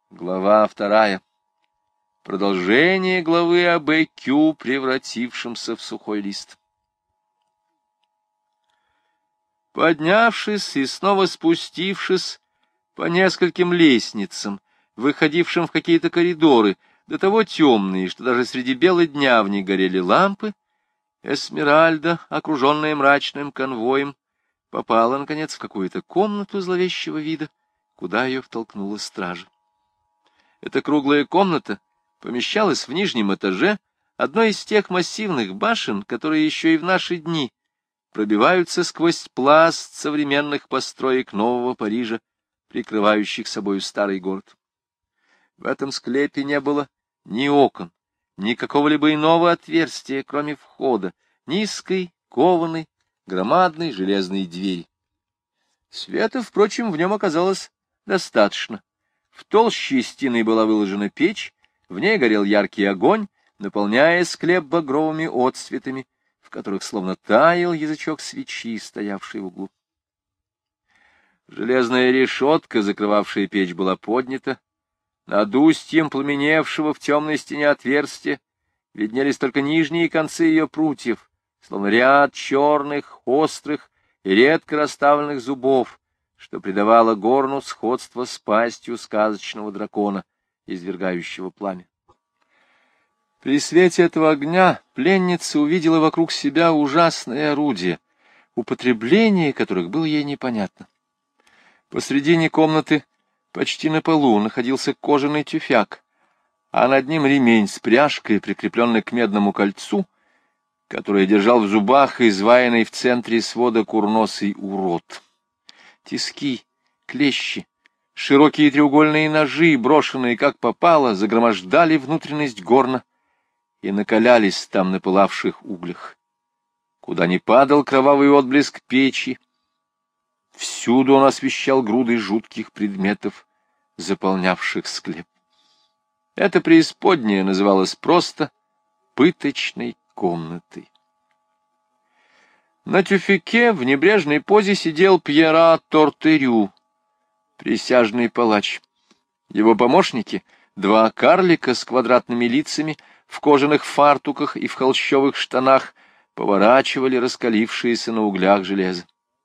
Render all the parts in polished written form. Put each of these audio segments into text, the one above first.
Глава 2. Продолжение главы об ЭКЮ, превратившемся в сухой лист. Поднявшись и снова спустившись по нескольким лестницам, выходившим в какие-то коридоры, до того темные, что даже среди бела дня в них горели лампы, Эсмеральда, окруженная мрачным конвоем, попала, наконец, в какую-то комнату зловещего вида, куда ее втолкнула стража. Эта круглая комната помещалась в нижнем этаже одной из тех массивных башен, которые еще и в наши дни пробиваются сквозь пласт современных построек Нового Парижа, прикрывающих собою старый город. В этом склепе не было ни окон, ни какого-либо иного отверстия, кроме входа, низкой, кованой, громадной железной двери. Света, впрочем, в нем оказалось достаточно. В толще стены была выложена печь, в ней горел яркий огонь, наполняя склеп багровыми отсветами, в которых словно таял язычок свечи, стоявший в углу. Железная решетка, закрывавшая печь, была поднята. Над устьем пламеневшего в темной стене отверстия виднелись только нижние концы ее прутьев, словно ряд черных, острых и редко расставленных зубов, что придавало горну сходство с пастью сказочного дракона, извергающего пламя. При свете этого огня пленница увидела вокруг себя ужасные орудия, употребление которых было ей непонятно. Посредине комнаты, почти на полу, находился кожаный тюфяк, а над ним ремень с пряжкой, прикрепленный к медному кольцу, которое держал в зубах изваянный в центре свода курносый урод. Тиски, клещи, широкие треугольные ножи, брошенные как попало, загромождали внутренность горна и накалялись там на пылавших углях. Куда ни падал кровавый отблеск печи, всюду он освещал груды жутких предметов, заполнявших склеп. Эта преисподняя называлась просто пыточной комнатой. На тюфяке в небрежной позе сидел Пьера Тортерю, присяжный палач. Его помощники, два карлика с квадратными лицами, в кожаных фартуках и в холщовых штанах, поворачивали раскалившееся на углях железо.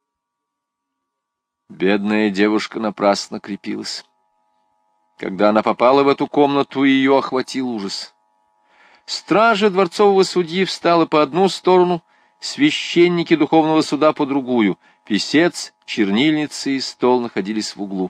Бедная девушка напрасно крепилась. Когда она попала в эту комнату, ее охватил ужас. Стража дворцового судьи встала по одну сторону, священники духовного суда по другую, писец, чернильница и стол находились в углу.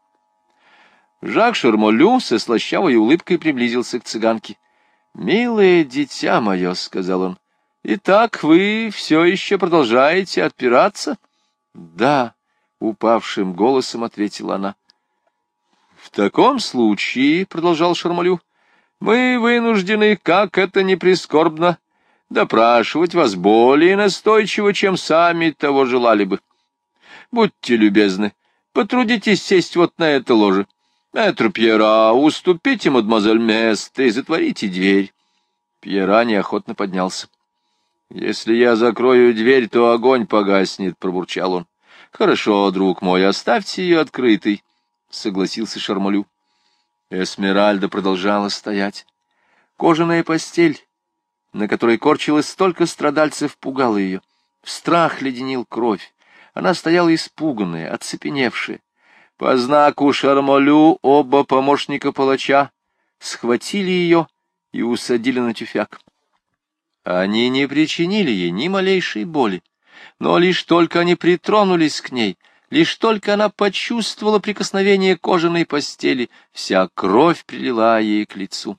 Жак Шармолю со слащавой улыбкой приблизился к цыганке. — Милое дитя мое, — сказал он, — итак вы все еще продолжаете отпираться? — Да, — упавшим голосом ответила она. — В таком случае, — продолжал Шармолю, — мы вынуждены, как это ни прискорбно, допрашивать вас более настойчиво, чем сами того желали бы. Будьте любезны, потрудитесь сесть вот на это ложе. Мэтр Пьера, уступите мадемуазель место и затворите дверь. Пьера неохотно поднялся. — Если я закрою дверь, то огонь погаснет, — пробурчал он. — Хорошо, друг мой, оставьте ее открытой, — согласился Шармолю. Эсмеральда продолжала стоять. Кожаная постель, на которой корчилось столько страдальцев, пугала ее. Страх леденил кровь. Она стояла испуганная, оцепеневшая. По знаку Шармолю оба помощника палача схватили ее и усадили на тюфяк. Они не причинили ей ни малейшей боли, но лишь только они притронулись к ней, лишь только она почувствовала прикосновение кожаной постели, вся кровь прилила ей к лицу.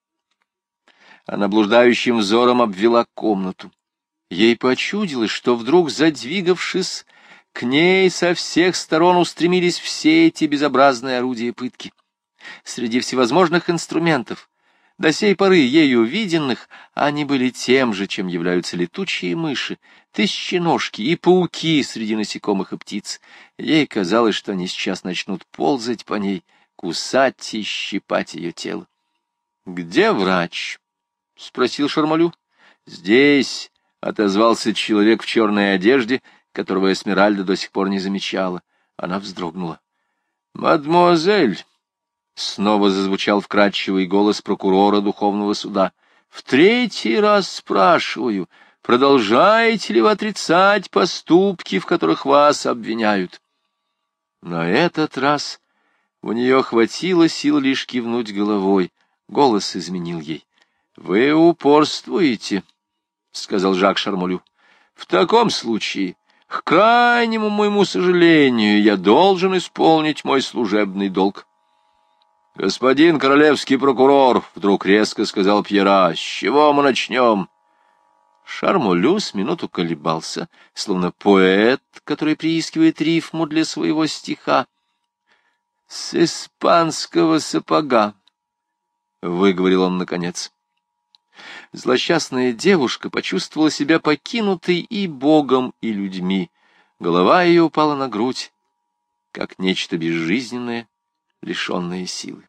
Она блуждающим взором обвела комнату. Ей почудилось, что вдруг, задвигавшись, к ней со всех сторон устремились все эти безобразные орудия пытки. Среди всевозможных инструментов, до сей поры ею виденных, они были тем же, чем являются летучие мыши, тысяченожки и пауки среди насекомых и птиц. Ей казалось, что они сейчас начнут ползать по ней, кусать и щипать ее тело. — Где врач? — спросил Шармолю. — Здесь, — отозвался человек в черной одежде, которого Эсмеральда до сих пор не замечала. Она вздрогнула. — Мадемуазель, — снова зазвучал вкрадчивый голос прокурора Духовного суда. В третий раз спрашиваю, продолжаете ли вы отрицать поступки, в которых вас обвиняют? На этот раз у нее хватило сил лишь кивнуть головой. Голос изменил ей. — Вы упорствуете, — сказал Жак Шармолю. — В таком случае, к крайнему моему сожалению, я должен исполнить мой служебный долг. — Господин королевский прокурор, — вдруг резко сказал Пьера, — с чего мы начнем? Шармолю с минуту колебался, словно поэт, который приискивает рифму для своего стиха. — С испанского сапога, — выговорил он наконец. Злосчастная девушка почувствовала себя покинутой и Богом, и людьми. Голова ее упала на грудь, как нечто безжизненное, лишенное силы.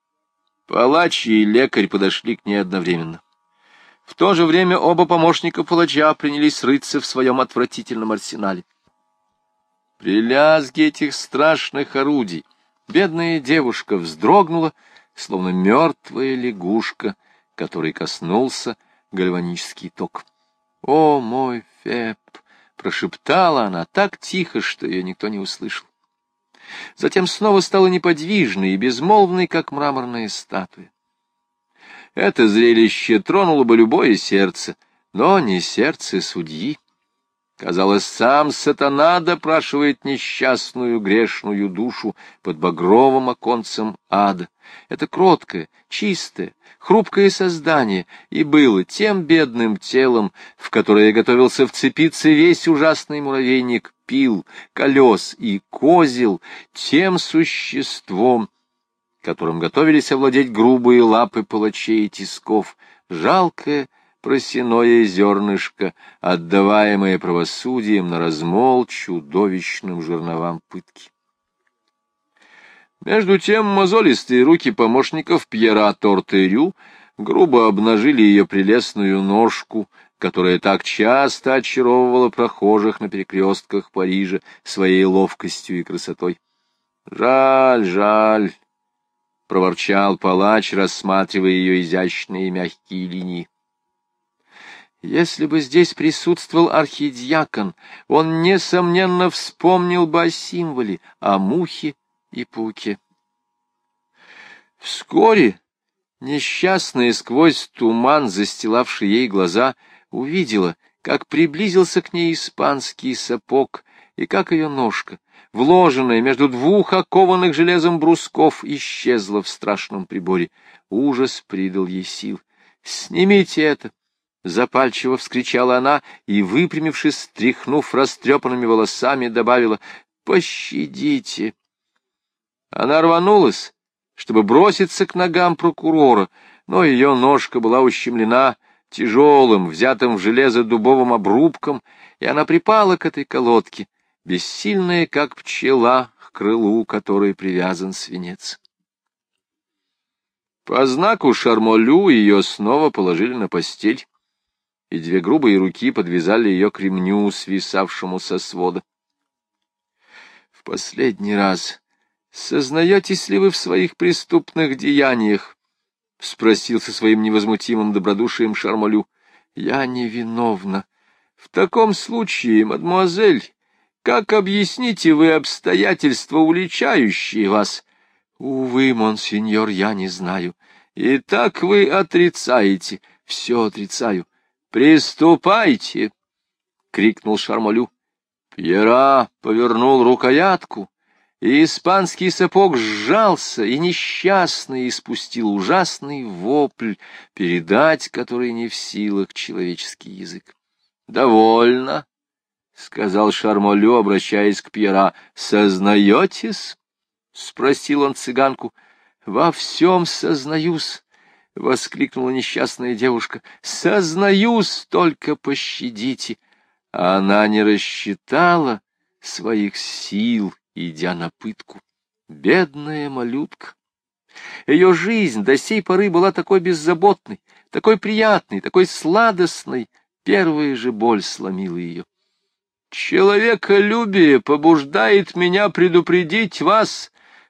Палач и лекарь подошли к ней одновременно. В то же время оба помощника палача принялись рыться в своем отвратительном арсенале. При лязге этих страшных орудий бедная девушка вздрогнула, словно мертвая лягушка, которой коснулся гальванический ток. «О, мой Феб!» — прошептала она так тихо, что ее никто не услышал. Затем снова стала неподвижной и безмолвной, как мраморная статуя. Это зрелище тронуло бы любое сердце, но не сердце судьи. Казалось, сам сатана допрашивает несчастную грешную душу под багровым оконцем ада. Это кроткое, чистое, хрупкое создание и было тем бедным телом, в которое готовился вцепиться весь ужасный муравейник пил, колес и козел, тем существом, которым готовились овладеть грубые лапы палачей и тисков, жалкое просяное зернышко, отдаваемое правосудием на размол чудовищным жерновам пытки. Между тем мозолистые руки помощников Пьера Тортерю грубо обнажили ее прелестную ножку, которая так часто очаровывала прохожих на перекрестках Парижа своей ловкостью и красотой. «Жаль, жаль», — проворчал палач, рассматривая ее изящные мягкие линии. Если бы здесь присутствовал архидиакон, он, несомненно, вспомнил бы о символе, о мухе и пауке. Вскоре несчастная сквозь туман, застилавший ей глаза, увидела, как приблизился к ней испанский сапог, и как ее ножка, вложенная между двух окованных железом брусков, исчезла в страшном приборе. Ужас придал ей сил. «Снимите это!» — запальчиво вскричала она и, выпрямившись, стряхнув растрепанными волосами, добавила: «Пощадите!» Она рванулась, чтобы броситься к ногам прокурора, но ее ножка была ущемлена тяжелым, взятым в железо дубовым обрубком, и она припала к этой колодке, бессильная, как пчела, к крылу которой привязан свинец. По знаку Шармолю ее снова положили на постель, и две грубые руки подвязали ее к ремню, свисавшему со свода. — В последний раз сознаетесь ли вы в своих преступных деяниях? — спросил со своим невозмутимым добродушием Шармолю. — Я невиновна. — В таком случае, мадемуазель, как объясните вы обстоятельства, уличающие вас? — Увы, монсеньор, я не знаю. — Итак вы отрицаете. — Все отрицаю. — Приступайте! — крикнул Шармолю. Пьера повернул рукоятку, и испанский сапог сжался, и несчастный испустил ужасный вопль, передать который не в силах человеческий язык. — Довольно, — сказал Шармолю, обращаясь к Пьера. — Сознаетесь? — спросил он цыганку. — Во всем сознаюсь, — воскликнула несчастная девушка. — Сознаюсь, только пощадите. Она не рассчитала своих сил, идя на пытку. Бедная малютка! Ее жизнь до сей поры была такой беззаботной, такой приятной, такой сладостной. Первая же боль сломила ее. Человеколюбие побуждает меня предупредить вас,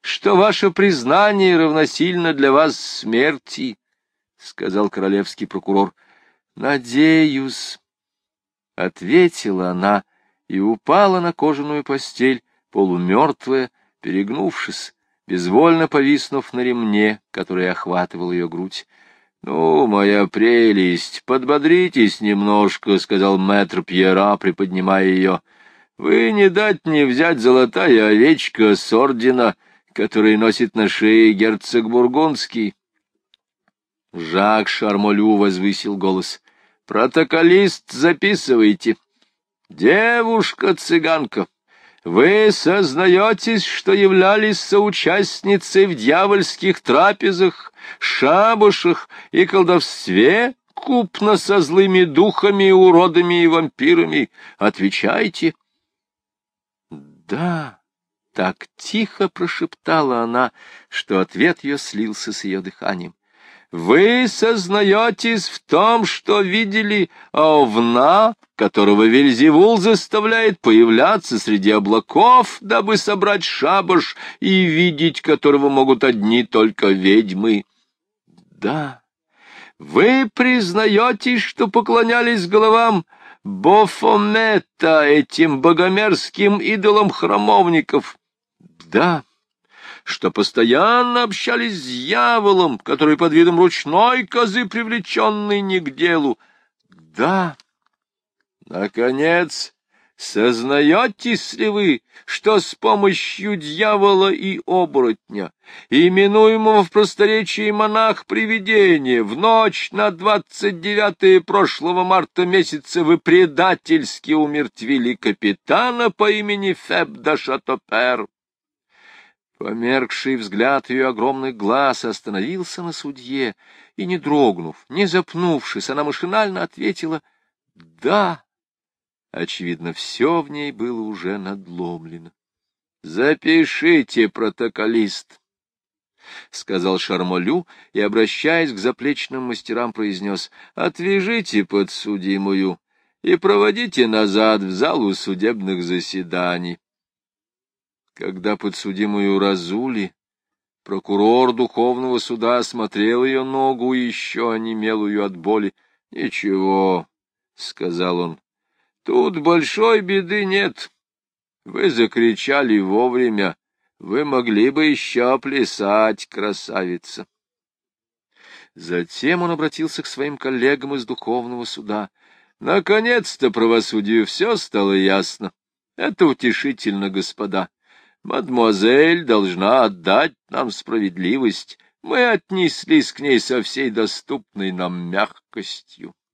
что ваше признание равносильно для вас смерти, — сказал королевский прокурор. — Надеюсь, — ответила она и упала на кожаную постель, полумертвая, перегнувшись, безвольно повиснув на ремне, который охватывал ее грудь. — Ну, моя прелесть, подбодритесь немножко, — сказал мэтр Пьера, приподнимая ее. — Вы не дать не взять золотая овечка с ордена, который носит на шее герцог Бургундский. Жак Шармолю возвысил голос. — Протоколист, записывайте. Девушка-цыганка, вы сознаетесь, что являлись соучастницей в дьявольских трапезах, шабашах и колдовстве, купно со злыми духами, уродами и вампирами? Отвечайте. — Да, — так тихо прошептала она, что ответ ее слился с ее дыханием. Вы сознаетесь в том, что видели овна, которого Вельзевул заставляет появляться среди облаков, дабы собрать шабаш, и видеть которого могут одни только ведьмы? Да. Вы признаетесь, что поклонялись головам Бофомета, этим богомерзким идолам храмовников? Да. Что постоянно общались с дьяволом, который под видом ручной козы, привлеченный не к делу? Да. Наконец, сознаетесь ли вы, что с помощью дьявола и оборотня, именуемого в просторечии монах-привидение, в ночь на 29 прошлого марта месяца вы предательски умертвили капитана по имени Феб де Шатопер? Померкший взгляд ее огромных глаз остановился на судье, и, не дрогнув, не запнувшись, она машинально ответила «да». Очевидно, все в ней было уже надломлено. — Запишите, протоколист, — сказал Шармолю и, обращаясь к заплечным мастерам, произнес: — отвяжите подсудимую и проводите назад в залу судебных заседаний. Когда подсудимую разули, прокурор духовного суда осмотрел ее ногу, еще онемелую от боли. — Ничего, — сказал он, — тут большой беды нет. Вы закричали вовремя, вы могли бы еще плясать, красавица. Затем он обратился к своим коллегам из духовного суда. — Наконец-то правосудию все стало ясно. Это утешительно, господа. Мадемуазель должна отдать нам справедливость. Мы отнеслись к ней со всей доступной нам мягкостью.